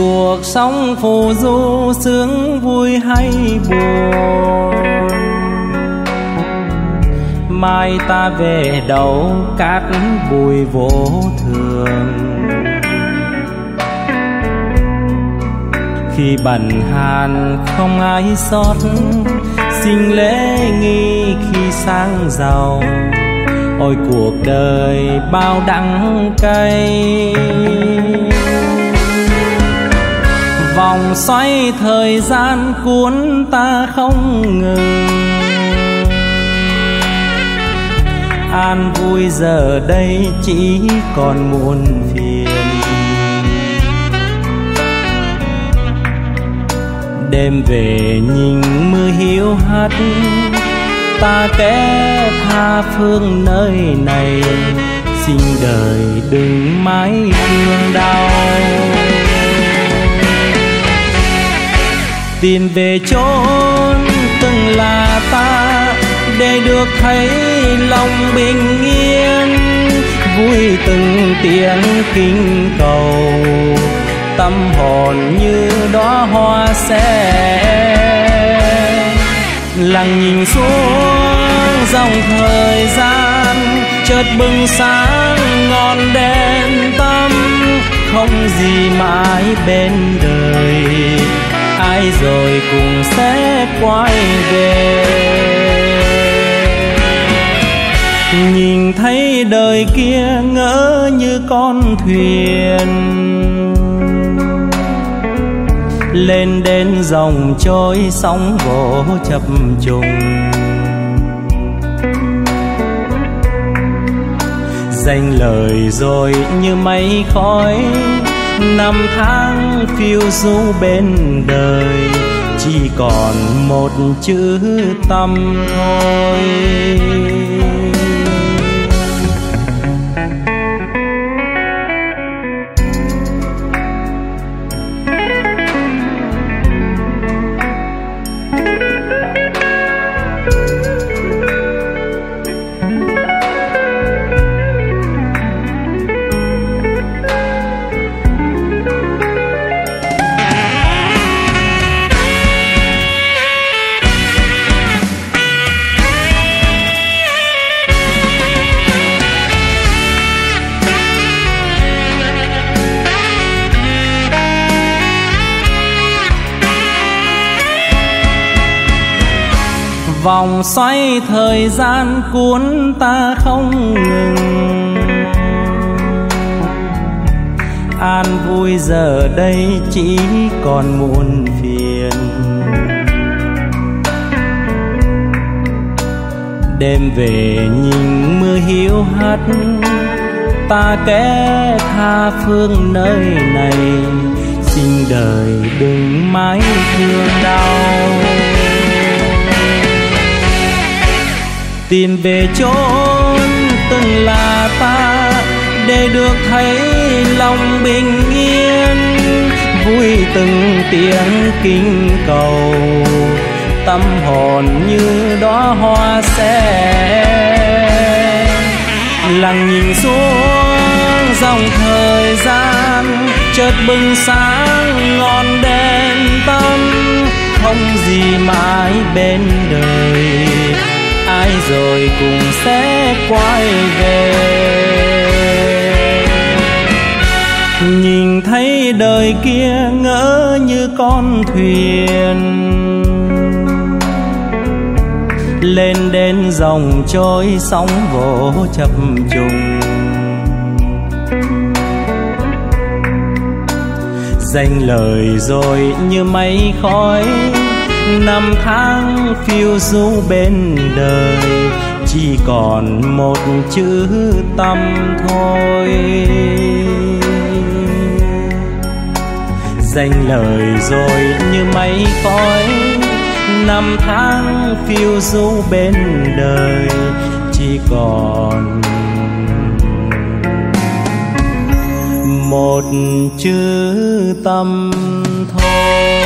cuộc sống phù du sướng vui hay buồn. Mai ta về đâu cát bụi vô thường, khi bần hàn không ai sót, sinh lễ nghi khi sang giàu. Ôi cuộc đời bao đắng cay, vòng xoay thời gian cuốn ta không ngừng. An vui giờ đây chỉ còn muôn phiền, đêm về nhìn mưa hiu hắt, ta kẻ tha phương nơi này. Xin đời đừng mãi thương đau, tìm về chốn từng là ta, để được thấy lòng bình yên. Vui từng tiếng kinh cầu, tâm hồn như đóa hoa sẽ lặng nhìn xuống dòng thời gian. Chợt bừng sáng ngọn đèn tâm, không gì mãi bên đời, ai rồi cũng sẽ quay về. Nhìn thấy đời kia ngỡ như con thuyền, lên đến dòng trôi sóng vỗ chập trùng. Dành lời rồi như mây khói, năm tháng phiêu du bên đời, chỉ còn một chữ tâm thôi. Vòng xoay thời gian cuốn ta không ngừng, an vui giờ đây chỉ còn muôn phiền. Đêm về nhìn mưa hiu hắt, ta kẻ tha phương nơi này. Xin đời đừng mãi thương đau, tìm về chốn từng là ta, để được thấy lòng bình yên. Vui từng tiếng kinh cầu, tâm hồn như đóa hoa sẽ lặng nhìn xuống dòng thời gian. Chợt bừng sáng ngọn đèn tâm, không gì mãi bên đời, ai rồi cũng sẽ quay về. Nhìn thấy đời kia ngỡ như con thuyền, lên đến dòng trôi sóng vỗ chập trùng. Dành lời rồi như mây khói, năm tháng phiêu du bên đời, chỉ còn một chữ tâm thôi. Dành lời rồi như mây khói, năm tháng phiêu du bên đời, chỉ còn một chữ tâm thôi.